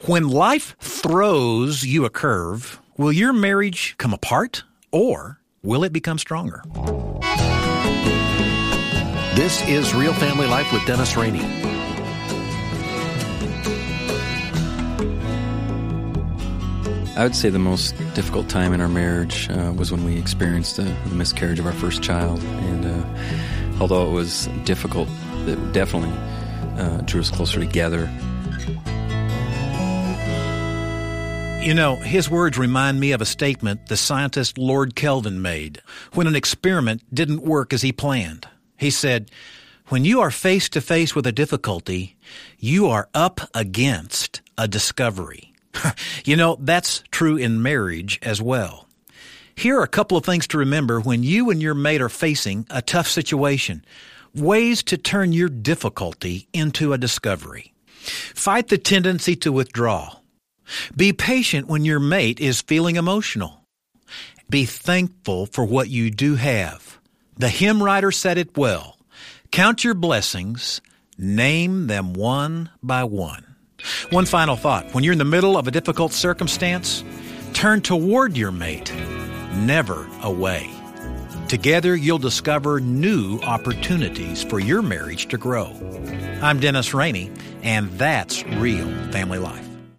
When life throws you a curve, will your marriage come apart or will it become stronger? This is Real Family Life with Dennis Rainey. I would say the most difficult time in our marriage was when we experienced the miscarriage of our first child. And although it was difficult, it definitely drew us closer together. You know, his words remind me of a statement the scientist Lord Kelvin made when an experiment didn't work as he planned. He said, "When you are face to face with a difficulty, you are up against a discovery." You know, that's true in marriage as well. Here are a couple of things to remember when you and your mate are facing a tough situation. Ways to turn your difficulty into a discovery. Fight the tendency to withdraw. Be patient when your mate is feeling emotional. Be thankful for what you do have. The hymn writer said it well. Count your blessings, name them one by one. One final thought. When you're in the middle of a difficult circumstance, turn toward your mate, never away. Together, you'll discover new opportunities for your marriage to grow. I'm Dennis Rainey, and that's Real Family Life.